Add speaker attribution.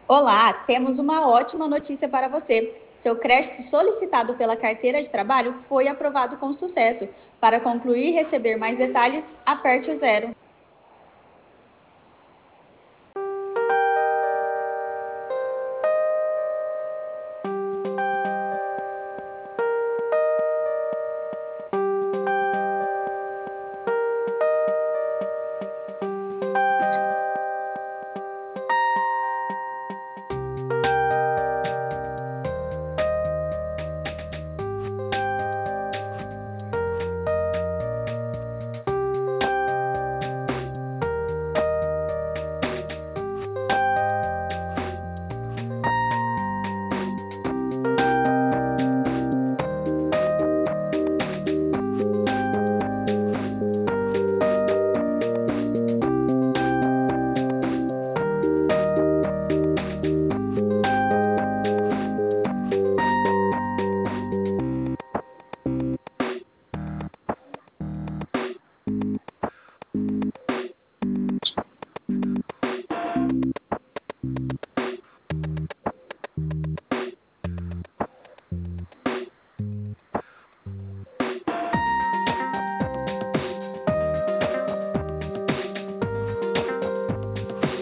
Speaker 1: Olá, temos uma ótima notícia para você. Seu crédito solicitado pela carteira de trabalho foi aprovado com sucesso. Para concluir e receber mais detalhes, aperte o zero.